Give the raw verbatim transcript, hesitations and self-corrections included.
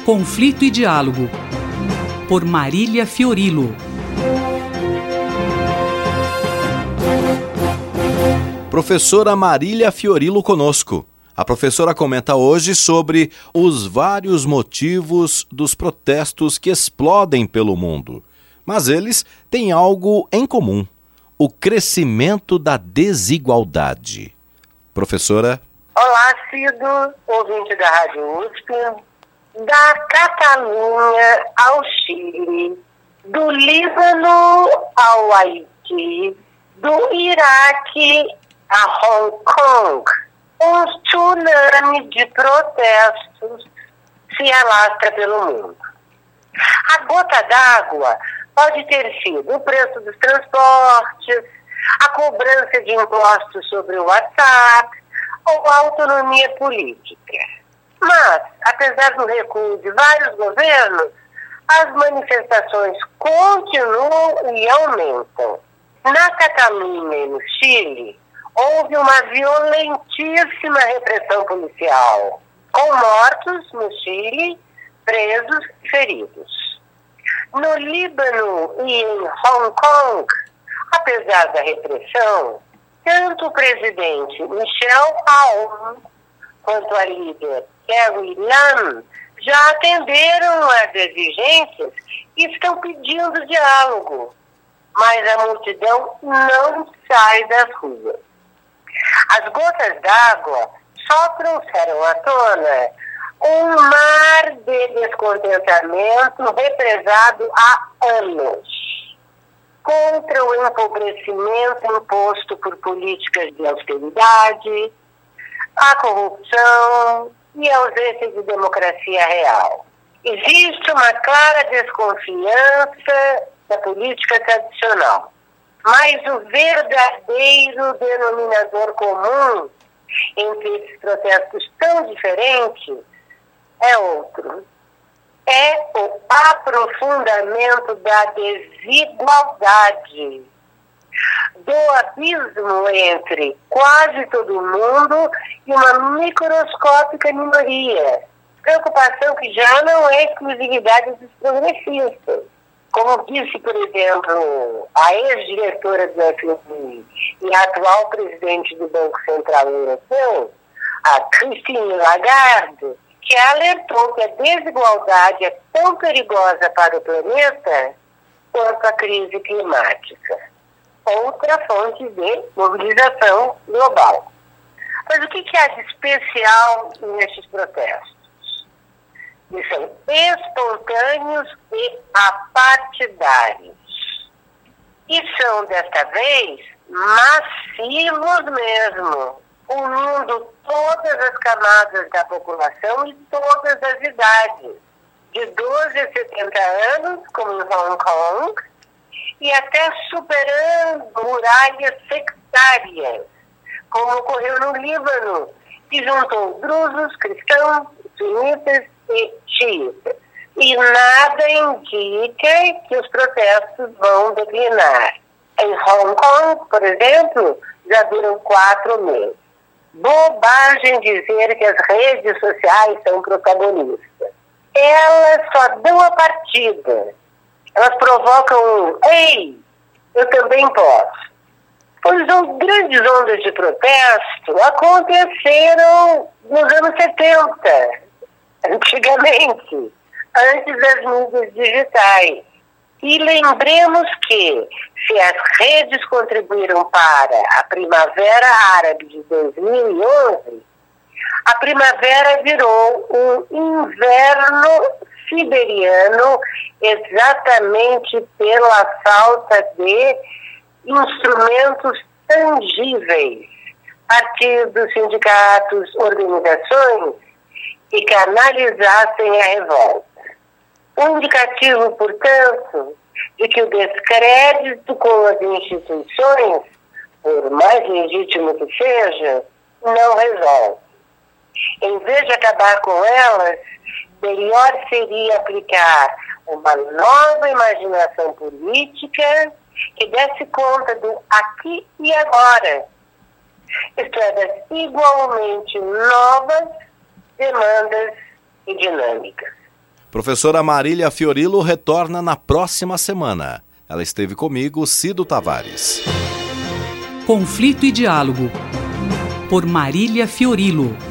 Conflito e Diálogo, por Marília Fiorilo. Professora Marília Fiorilo conosco. A professora comenta hoje sobre os vários motivos dos protestos que explodem pelo mundo. Mas eles têm algo em comum: o crescimento da desigualdade. Professora? Olá, Cido, ouvinte da Rádio U S P. Da Catalunha ao Chile, do Líbano ao Haiti, do Iraque a Hong Kong, um tsunami de protestos se alastra pelo mundo. A gota d'água pode ter sido o preço dos transportes, a cobrança de impostos sobre o WhatsApp ou a autonomia política. Mas, apesar do recuo de vários governos, as manifestações continuam e aumentam. Na Catalunha e no Chile, houve uma violentíssima repressão policial, com mortos no Chile, presos e feridos. No Líbano e em Hong Kong, apesar da repressão, tanto o presidente Michel Aoun quanto a líder Carrie Lam já atenderam às exigências e estão pedindo diálogo, mas a multidão não sai das ruas. As gotas d'água só trouxeram à tona um mar de descontentamento represado há anos contra o empobrecimento imposto por políticas de austeridade, a corrupção e a ausência de democracia real. Existe uma clara desconfiança da política tradicional, mas o verdadeiro denominador comum entre esses protestos tão diferentes é outro. É o aprofundamento da desigualdade, do abismo entre quase todo mundo e uma microscópica minoria. Preocupação que já não é exclusividade dos progressistas. Como disse, por exemplo, a ex-diretora do F M I e a atual presidente do Banco Central Europeu, a Christine Lagarde, que alertou que a desigualdade é tão perigosa para o planeta quanto a crise climática. Outra fonte de mobilização global. Mas o que, que há de especial nesses protestos? Eles são espontâneos e apartidários. E são, desta vez, massivos mesmo, unindo todas as camadas da população e todas as idades, de doze a setenta anos, como em Hong Kong, e até superando muralhas sectárias, como ocorreu no Líbano, que juntou drusos, cristãos, sunitas e xiitas. E nada indica que os protestos vão declinar. Em Hong Kong, por exemplo, já duram quatro meses. Bobagem dizer que as redes sociais são protagonistas. Elas só dão a partida. Elas provocam um "ei, eu também posso". Pois as grandes ondas de protesto aconteceram nos anos setenta, antigamente, antes das mídias digitais. E lembremos que, se as redes contribuíram para a Primavera Árabe de dois mil e onze, a primavera virou um inverno siberiano exatamente pela falta de instrumentos tangíveis, partidos, sindicatos, organizações que canalizassem a revolta. Um indicativo, portanto, de que o descrédito com as instituições, por mais legítimo que seja, não resolve. Em vez de acabar com elas, melhor seria aplicar uma nova imaginação política que desse conta do aqui e agora, isto é, das igualmente novas demandas e dinâmicas. Professora Marília Fiorilo retorna na próxima semana. Ela esteve comigo, Cido Tavares. Conflito e Diálogo, por Marília Fiorilo.